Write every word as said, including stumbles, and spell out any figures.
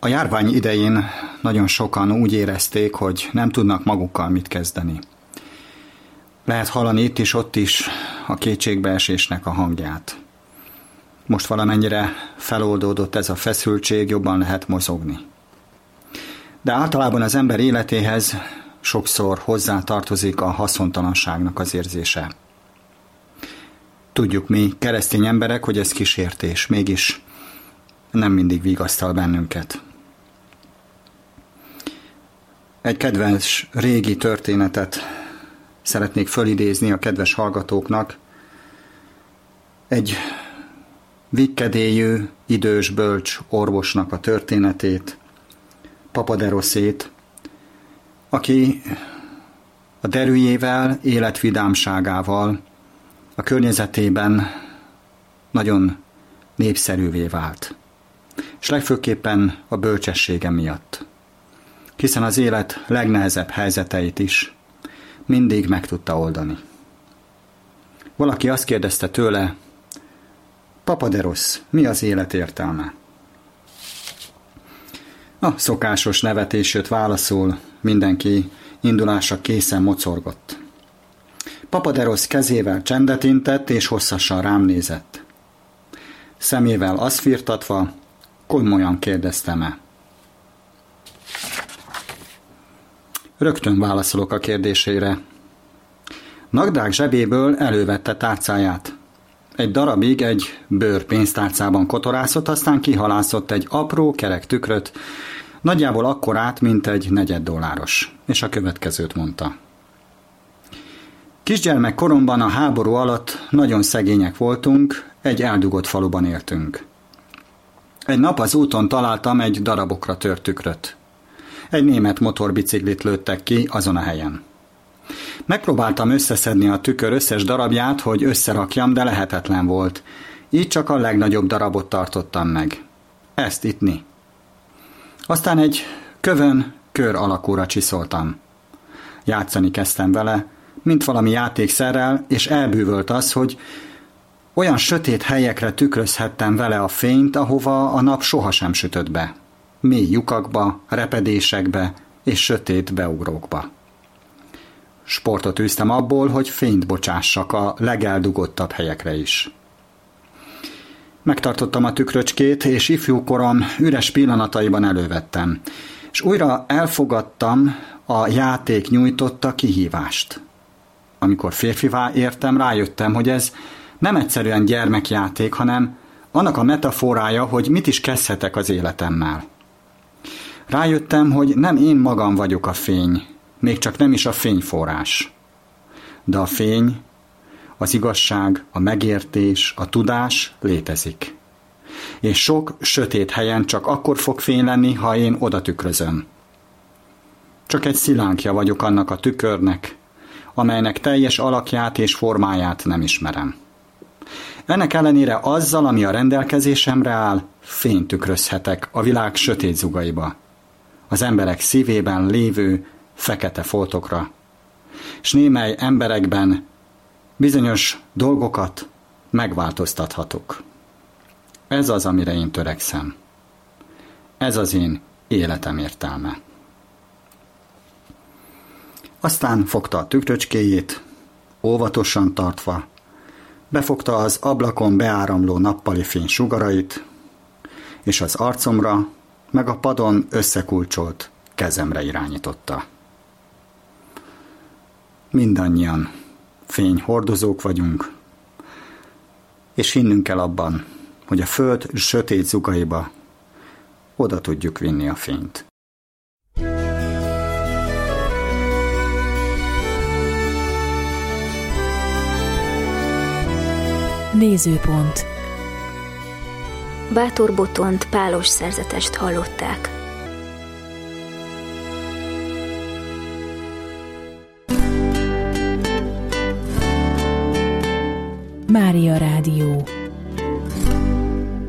A járvány idején nagyon sokan úgy érezték, hogy nem tudnak magukkal mit kezdeni. Lehet hallani itt is, ott is a kétségbeesésnek a hangját. Most valamennyire feloldódott ez a feszültség, jobban lehet mozogni. De általában az ember életéhez sokszor hozzá tartozik a haszontalanságnak az érzése. Tudjuk mi, keresztény emberek, hogy ez kísértés, mégis nem mindig vigasztal bennünket. Egy kedves régi történetet szeretnék fölidézni a kedves hallgatóknak. Egy vikkedélyű, idős, bölcs orvosnak a történetét, Papaderoszét, aki a derűjével, életvidámságával a környezetében nagyon népszerűvé vált. És legfőképpen a bölcsessége miatt. Hiszen az élet legnehezebb helyzeteit is mindig meg tudta oldani. Valaki azt kérdezte tőle, Papaderosz, mi az élet értelme? A szokásos nevetés jött válaszul, mindenki indulásra készen mocorgott. Papaderosz kezével csendet intett, és hosszasan rám nézett. Szemével azt firtatva, komolyan kérdeztem-e. Rögtön válaszolok a kérdésére. Nagdák zsebéből elővette tárcáját. Egy darabig egy bőr pénztárcában kotorászott, aztán kihalászott egy apró, kerek tükröt, nagyjából akkorát, mint egy negyed dolláros, és a következőt mondta. Kisgyermek koromban a háború alatt nagyon szegények voltunk, egy eldugott faluban éltünk. Egy nap az úton találtam egy darabokra tört tükröt. Egy német motorbiciklit lőttek ki azon a helyen. Megpróbáltam összeszedni a tükör összes darabját, hogy összerakjam, de lehetetlen volt. Így csak a legnagyobb darabot tartottam meg. Ezt ittni. Aztán egy kövön kör alakúra csiszoltam. Játszani kezdtem vele, mint valami játékszerrel, és elbűvölt az, hogy olyan sötét helyekre tükrözhettem vele a fényt, ahova a nap sohasem sütött be. Mély lyukakba, repedésekbe és sötét beugrókba. Sportot űztem abból, hogy fényt bocsássak a legeldugottabb helyekre is. Megtartottam a tükröcskét, és ifjúkorom üres pillanataiban elővettem, és újra elfogadtam a játék nyújtotta kihívást. Amikor férfivá értem, rájöttem, hogy ez nem egyszerűen gyermekjáték, hanem annak a metaforája, hogy mit is kezdhetek az életemmel. Rájöttem, hogy nem én magam vagyok a fény, még csak nem is a fényforrás. De a fény, az igazság, a megértés, a tudás létezik. És sok sötét helyen csak akkor fog fény lenni, ha én oda tükrözöm. Csak egy szilánkja vagyok annak a tükörnek, amelynek teljes alakját és formáját nem ismerem. Ennek ellenére azzal, ami a rendelkezésemre áll, fényt tükrözhetek a világ sötét zugaiba, az emberek szívében lévő fekete foltokra, s némely emberekben bizonyos dolgokat megváltoztathatok. Ez az, amire én törekszem. Ez az én életem értelme. Aztán fogta a tükröcskéjét, óvatosan tartva, befogta az ablakon beáramló nappali fény sugarait, és az arcomra, meg a padon összekulcsolt kezemre irányította. Mindannyian fényhordozók vagyunk, és hinnünk kell abban, hogy a föld sötét zugaiba oda tudjuk vinni a fényt. Nézőpont. Bátor Botont pálos szerzetest hallották. Mária Rádió.